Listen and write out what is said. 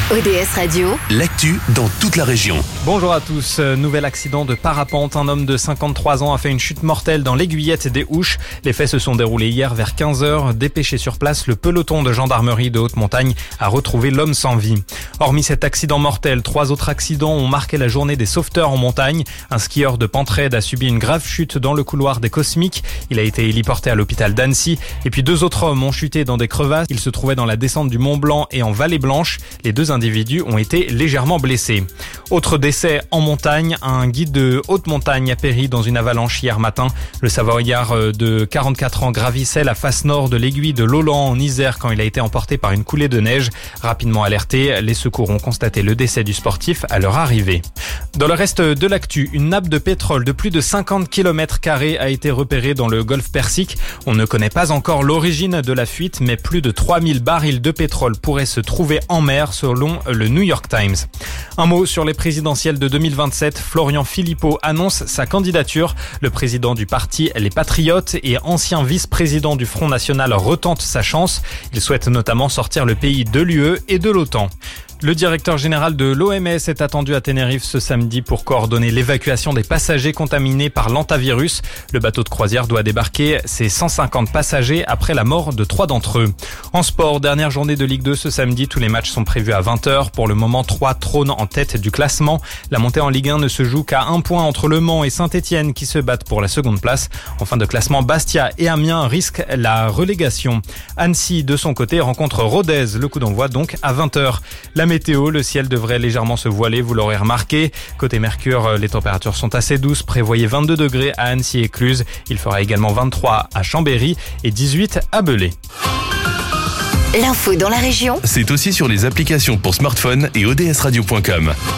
ODS Radio, l'actu dans toute la région. Bonjour à tous. Nouvel accident de parapente. Un homme de 53 ans a fait une chute mortelle dans l'Aiguillette des Ouches. Les faits se sont déroulés hier vers 15h. Dépêché sur place, le peloton de gendarmerie de haute montagne a retrouvé l'homme sans vie. Hormis cet accident mortel, 3 autres accidents ont marqué la journée des sauveteurs en montagne. Un skieur de Pentraide a subi une grave chute dans le couloir des Cosmiques. Il a été héliporté à l'hôpital d'Annecy. Et puis 2 autres hommes ont chuté dans des crevasses. Ils se trouvaient dans la descente du Mont Blanc et en Vallée Blanche. Les 2 individus ont été légèrement blessés. Autre décès en montagne, un guide de haute montagne a péri dans une avalanche hier matin. Le Savoyard de 44 ans gravissait la face nord de l'aiguille de Lolan en Isère quand il a été emporté par une coulée de neige. Rapidement alertés, les secours ont constaté le décès du sportif à leur arrivée. Dans le reste de l'actu, une nappe de pétrole de plus de 50 km² a été repérée dans le golfe Persique. On ne connaît pas encore l'origine de la fuite, mais plus de 3000 barils de pétrole pourraient se trouver en mer selon le New York Times. Un mot sur les présidentielles de 2027. Florian Philippot annonce sa candidature. Le président du parti Les Patriotes et ancien vice-président du Front National retente sa chance. Il souhaite notamment sortir le pays de l'UE et de l'OTAN. Le directeur général de l'OMS est attendu à Tenerife ce samedi pour coordonner l'évacuation des passagers contaminés par l'hantavirus. Le bateau de croisière doit débarquer ses 150 passagers après la mort de 3 d'entre eux. En sport, dernière journée de Ligue 2 ce samedi. Tous les matchs sont prévus à 20h. Pour le moment, 3 trônent en tête du classement. La montée en Ligue 1 ne se joue qu'à 1 point entre Le Mans et Saint-Etienne qui se battent pour la seconde place. En fin de classement, Bastia et Amiens risquent la relégation. Annecy, de son côté, rencontre Rodez. Le coup d'envoi donc à 20h. La météo, le ciel devrait légèrement se voiler, vous l'aurez remarqué. Côté Mercure, les températures sont assez douces. Prévoyez 22 degrés à Annecy et Cluse. Il fera également 23 à Chambéry et 18 à Belay. l'info dans la région, C'est aussi sur les applications pour smartphone et odsradio.com.